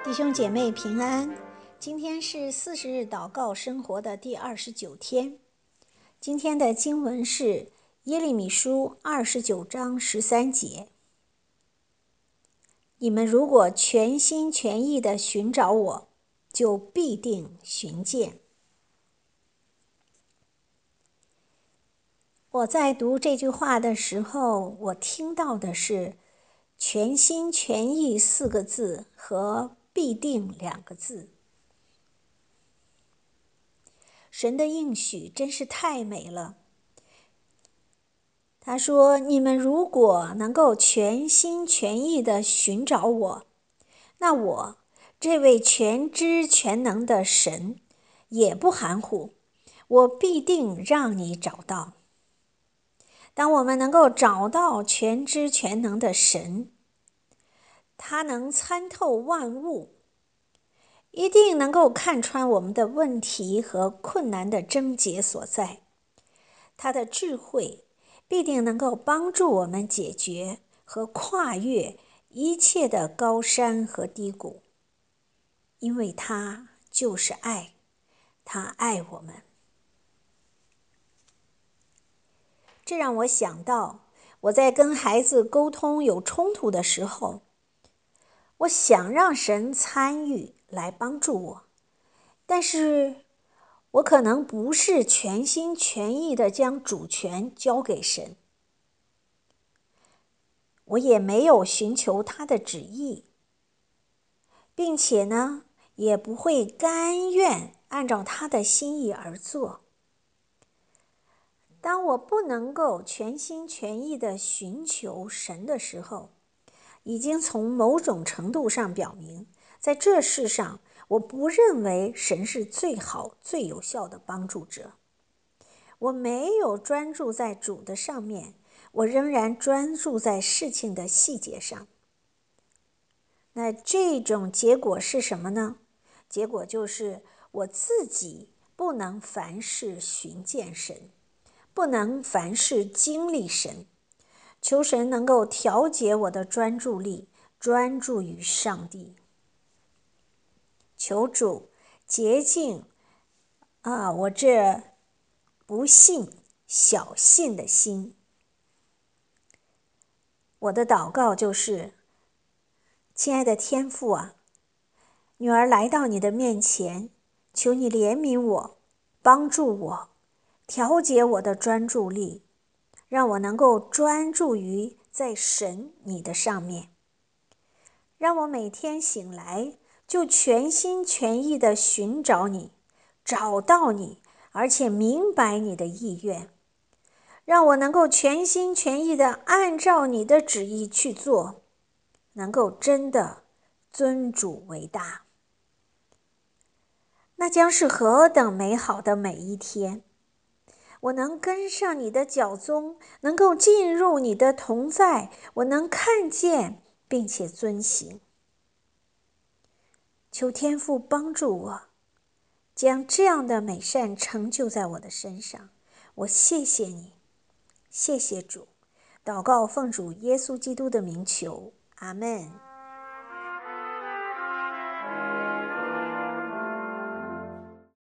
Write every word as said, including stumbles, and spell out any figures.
弟兄姐妹平安，今天是四十日祷告生活的第二十九天。今天的经文是耶利米书二十九章十三节。你们如果全心全意地寻找我，就必定寻见。我在读这句话的时候，我听到的是全心全意四个字和必定两个字。神的应许真是太美了。他说，你们如果能够全心全意地寻找我，那我这位全知全能的神也不含糊，我必定让你找到。当我们能够找到全知全能的神，他能参透万物，一定能够看穿我们的问题和困难的症结所在。他的智慧必定能够帮助我们解决和跨越一切的高山和低谷，因为他就是爱，他爱我们。这让我想到，我在跟孩子沟通有冲突的时候，我想让神参与来帮助我，但是我可能不是全心全意地将主权交给神，我也没有寻求他的旨意，并且呢，也不会甘愿按照他的心意而做。当我不能够全心全意地寻求神的时候，已经从某种程度上表明，在这世上，我不认为神是最好、最有效的帮助者。我没有专注在主的上面，我仍然专注在事情的细节上。那这种结果是什么呢？结果就是我自己不能凡事寻见神，不能凡事经历神。求神能够调节我的专注力，专注于上帝。求主洁净啊，我这不信、小信的心。我的祷告就是，亲爱的天父啊，女儿来到你的面前，求你怜悯我，帮助我，调节我的专注力，让我能够专注于在神你的上面。让我每天醒来就全心全意地寻找你，找到你，而且明白你的意愿。让我能够全心全意地按照你的旨意去做，能够真的尊主为大。那将是何等美好的每一天！我能跟上你的脚踪，能够进入你的同在，我能看见并且遵行。求天父帮助我，将这样的美善成就在我的身上。我谢谢你，谢谢主。祷告奉主耶稣基督的名求，阿们。